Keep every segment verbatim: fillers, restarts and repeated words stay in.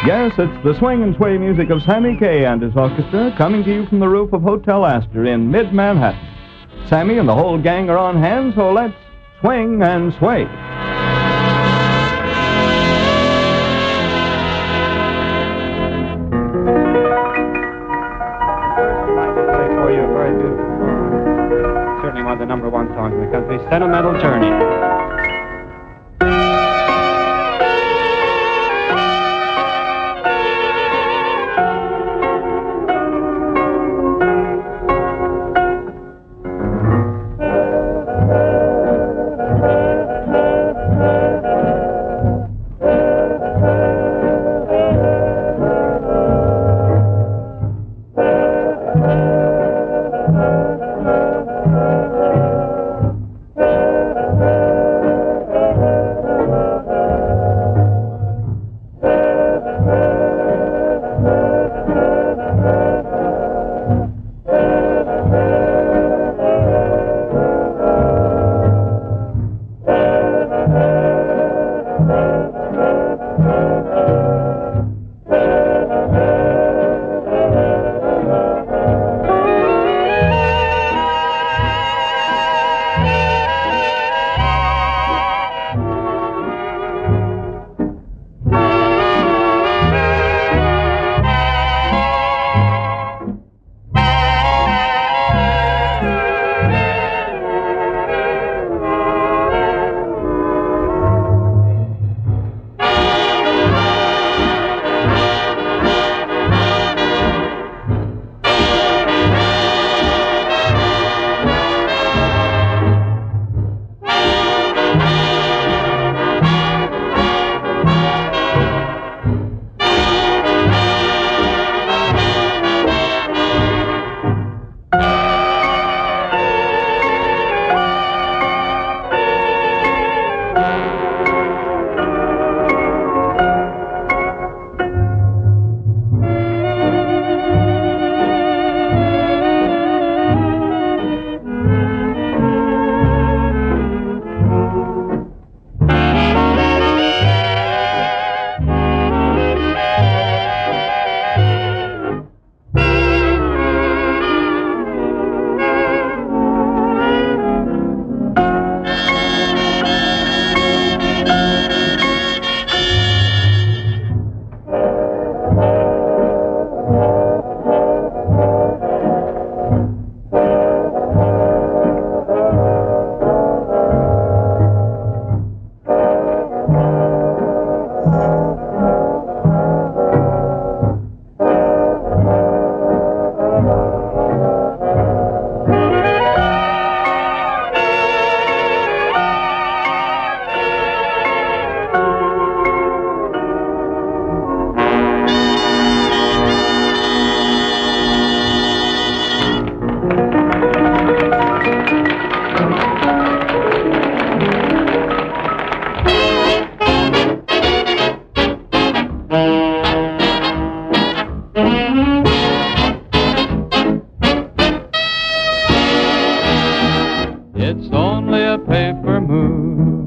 Yes, it's the swing and sway music of Sammy Kaye and his orchestra coming to you from the roof of Hotel Astor in mid-Manhattan. Sammy and the whole gang are on hand, so let's swing and sway. For you, very beautiful song. Certainly one of the number one songs in the country, Sentimental Journey. It's only a paper moon.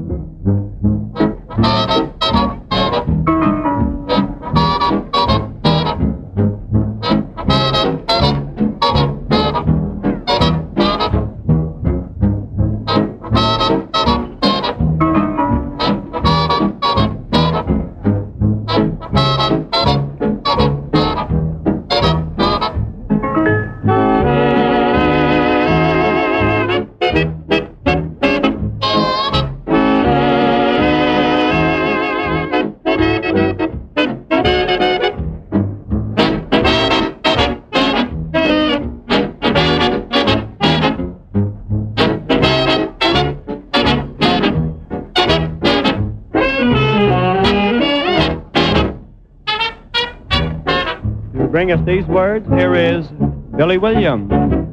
Bring us these words. Here is Billy Williams.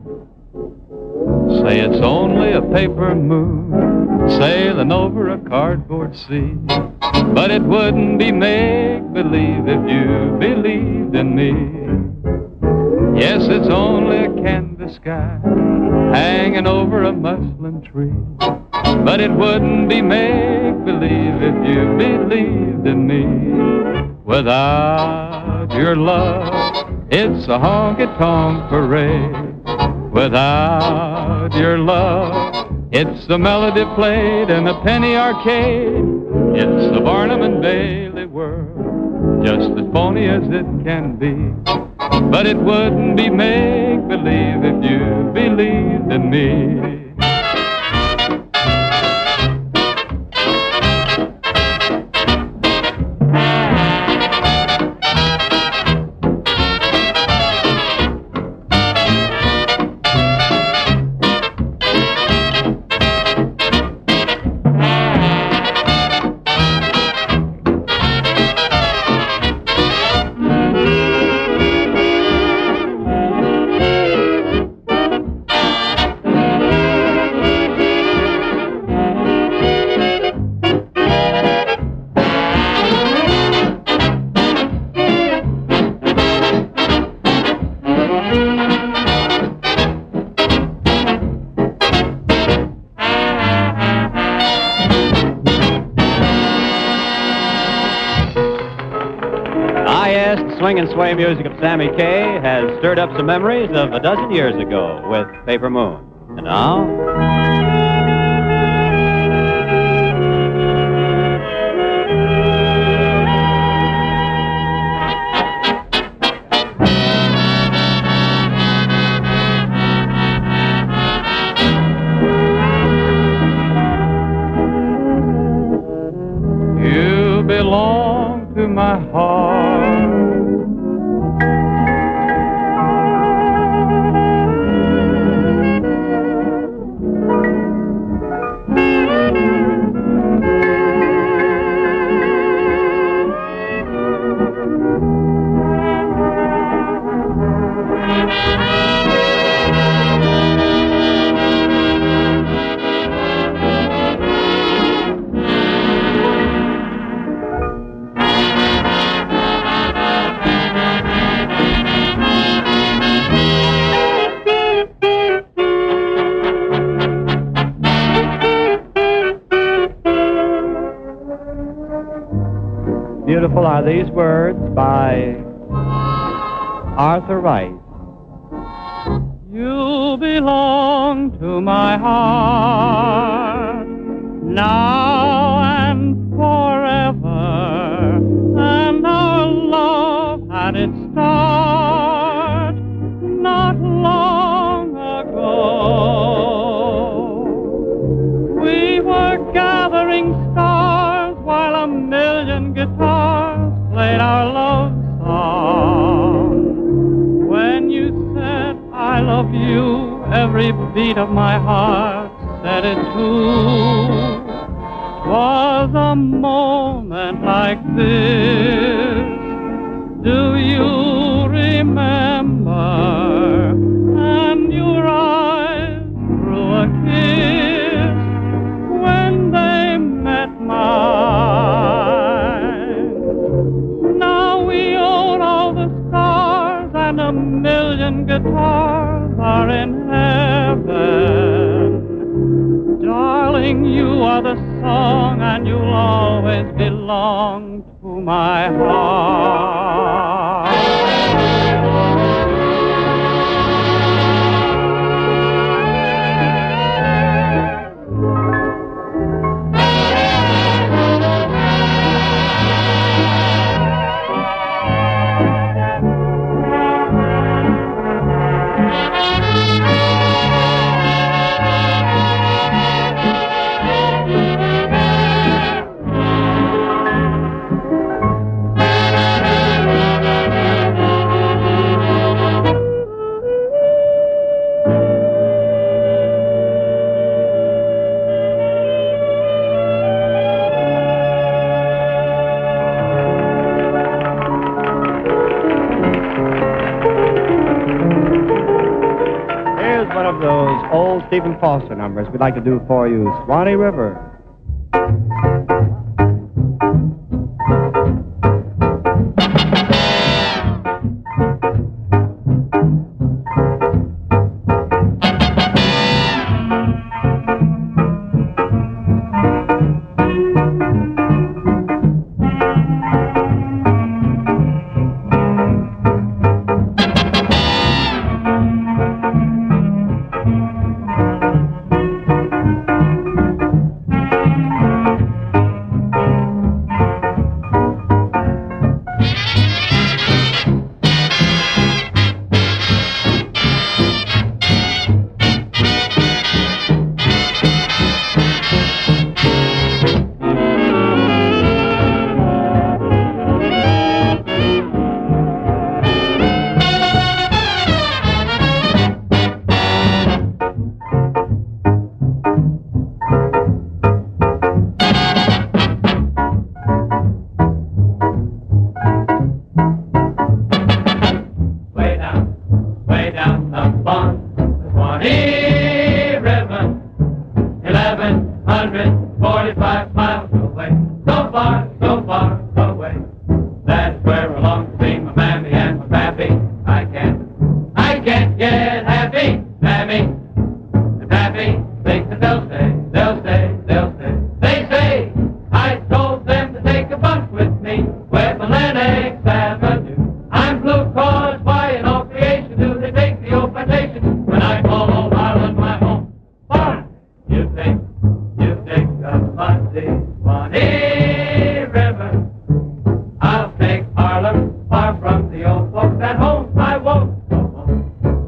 Say it's only a paper moon sailing over a cardboard sea, but it wouldn't be make-believe if you believed in me. Yes, it's only a canvas sky hanging over a muslin tree, but it wouldn't be make-believe if you believed in me. Without your love, it's a honky-tonk parade. Without your love, it's the melody played in a penny arcade. It's the Barnum and Bailey world, just as phony as it can be. But it wouldn't be make-believe if you believed in me. Swing and sway music of Sammy Kaye has stirred up some memories of a dozen years ago with Paper Moon. And now... You belong to my heart. Beautiful are these words by Arthur Rice. You belong to my heart now and forever, and our love had its start not long ago. We were gathering stars while a million guitars played our love song. When you said I love you, every beat of my heart said it too. 'Twas a moment like this, do you remember? And your eyes threw a kiss when they met mine. Now we own all the stars, and a million guitars are in heaven. Darling, you are the song, and you'll always belong to my heart. One of those old Stephen Foster numbers we'd like to do for you, Swanee River. and Eggs Avenue. I'm blue cause why in all creation do they take the old plantation when I call old Ireland my home? Far you think, you think of Muddy Swanee River. I'll take Harlem far from the old folks at home. I won't go home.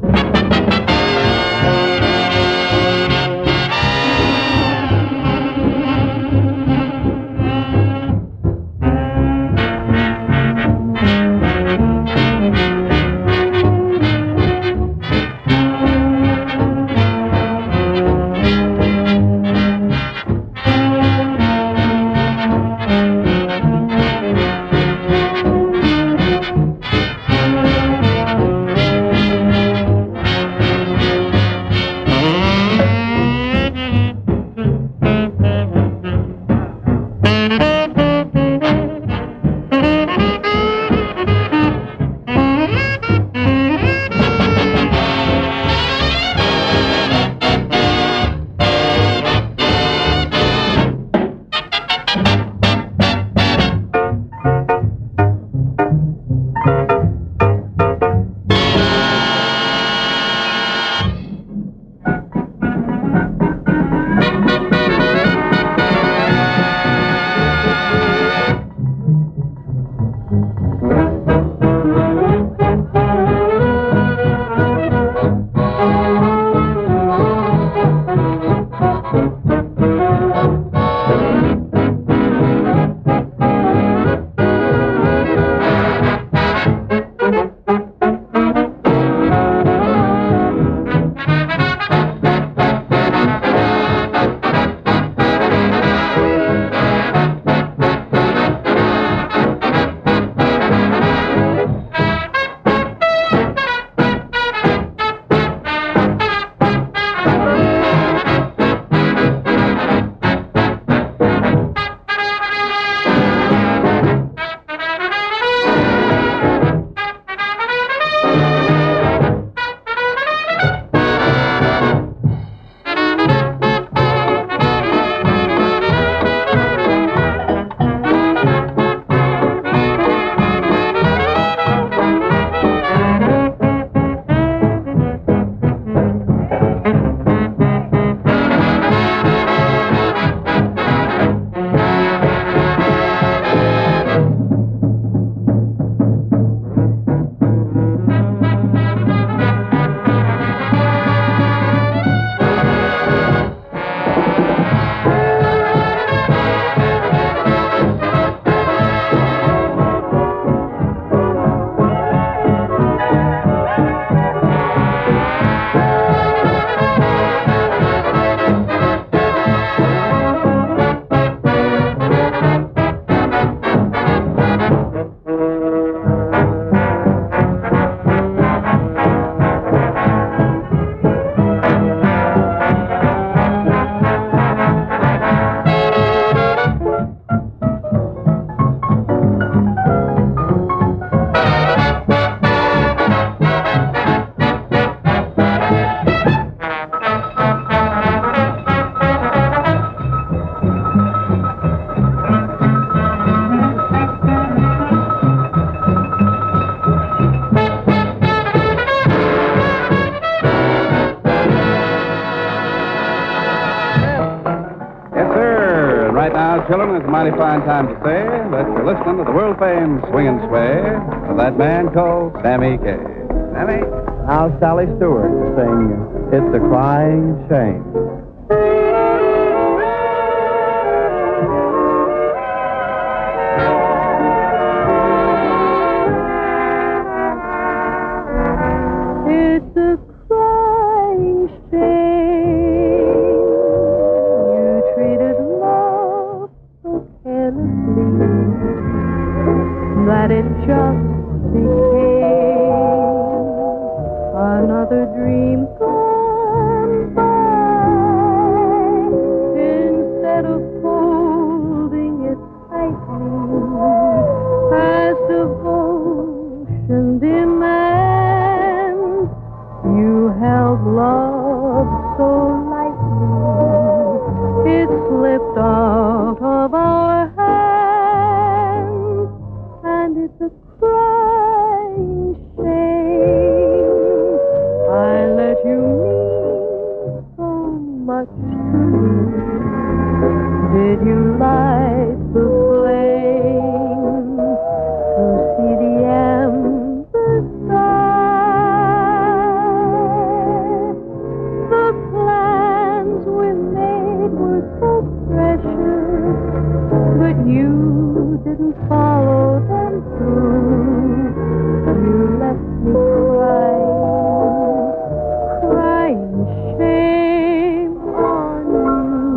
Children, it's a mighty fine time to say that you're listening to the world-famed Swing and Sway of that man called Sammy Kaye. Sammy? Now Sally Stewart to sing It's a Crying Shame. It's a crying shame you treated love so carelessly that it just became another dream gone by. Instead of holding it tightly as devotion demands, you held love so lightly it slipped out of our hands, and it it's a crying shame. I let you mean so much to me. Did you light the flame to see the ember sky? The plans we made were so precious, but you didn't follow them through. You left me crying, crying shame on you.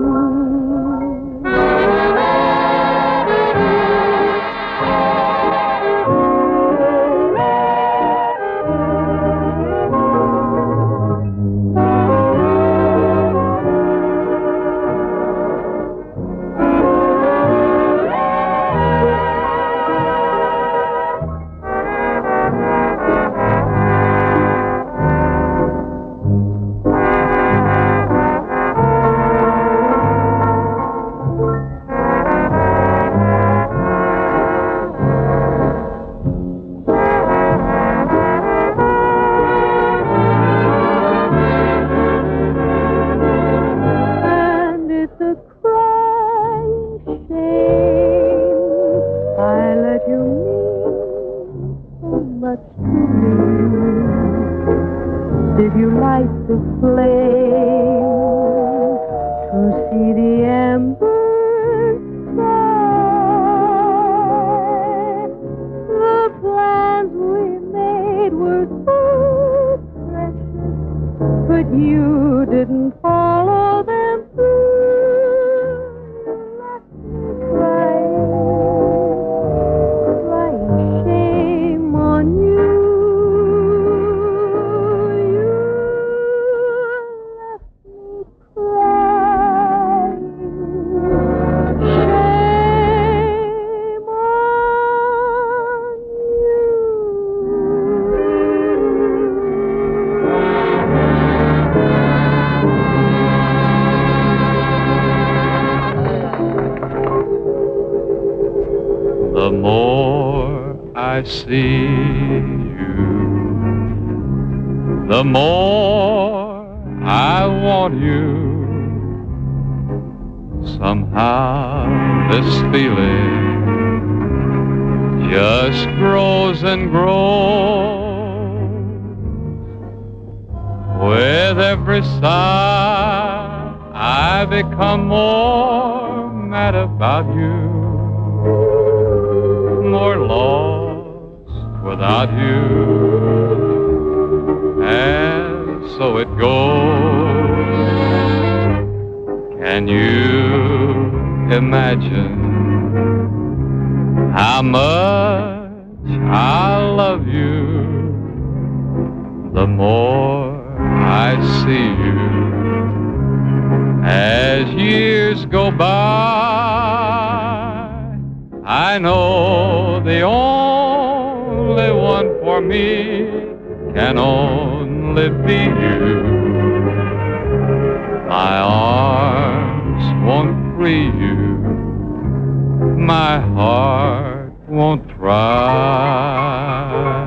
And it's a crying shame. I let you mean so much to me. Did you light the flame to see the ember sky? The plans we made were so precious, but you didn't follow them through. You left me crying, crying shame on you. You left me crying, shame on The more I see you, the more I want you. Somehow this feeling just grows and grows. With every sigh, I become more mad about you, more lost without you. And so it goes. Can you imagine how much I love you? The more I see you, as years go by, I know the only one for me can only be you. My arms won't free you, my heart won't try.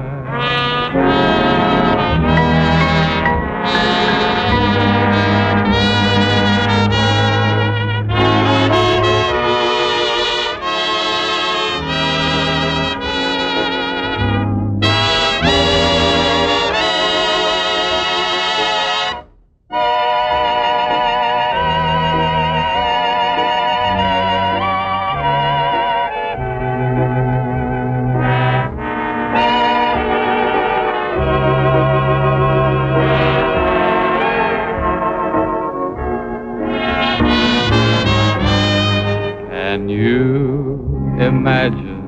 Can you imagine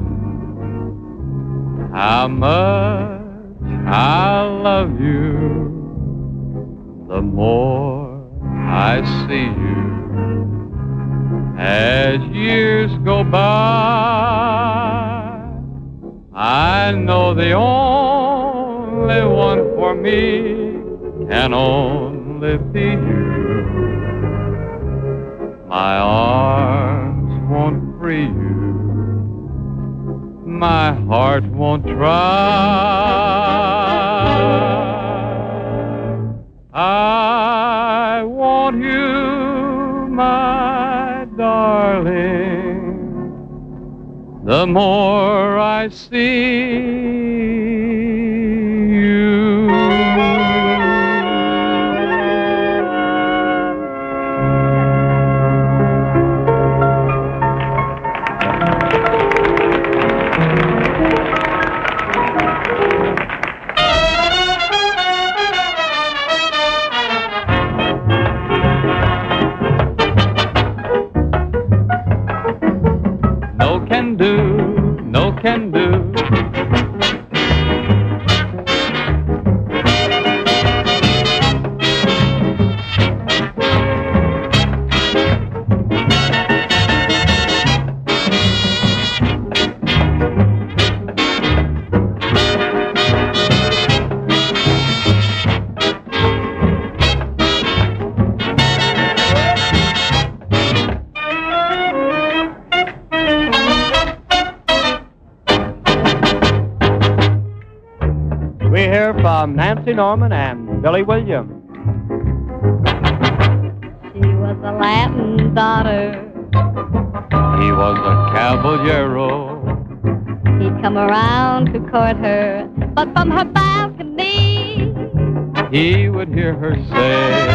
how much I love you? The more I see you, as years go by, I know the only one for me can only be you. My arms won't free you, my heart won't try. I want you, my darling, the more I see you. No can do, no can do. We hear from Nancy Norman and Billy Williams. She was a Latin daughter. He was a caballero. He'd come around to court her, but from her balcony He would hear her say,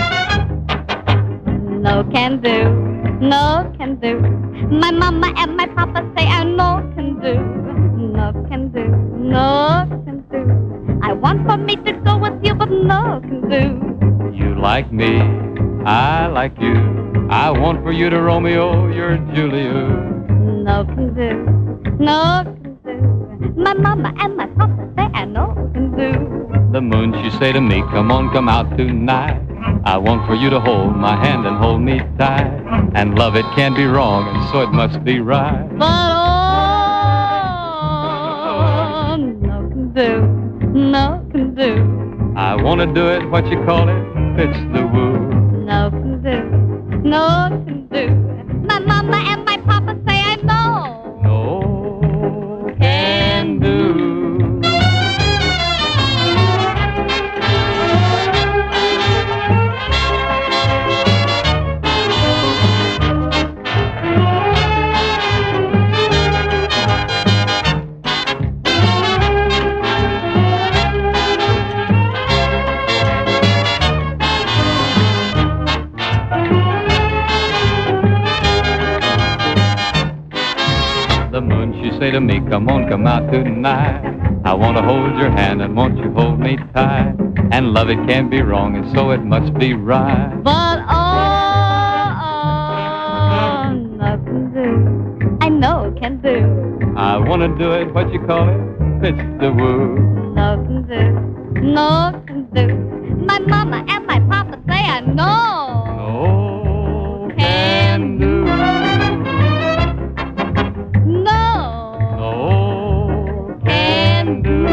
no can do, no can do. My mama and my papa say I no can do, no can do, no can do. I want for me to go with you, but no can do. you like me, I like you. I want for you to Romeo, you're Julia. No can do, no can do. My mama and my papa say I no can do. The moon, she say to me, come on, come out tonight. I want for you to hold my hand and hold me tight. And love, it can't be wrong, and so it must be right. But oh, no can do, no can do. I want to do it, what you call it, it's the woo. No can do, no can do. My mama and my papa say I know. No can do. The moon, she say to me, come on, come out tonight. I want to hold your hand and won't you hold me tight. And love, it can't be wrong, and so it must be right. But oh, oh, no can do. I know can do. I want to do it, what you call it, it's the woo. No can do, no can do. My mama and my papa say I know. No can do. No No can do.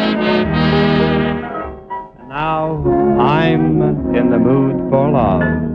Now I'm in the mood for love.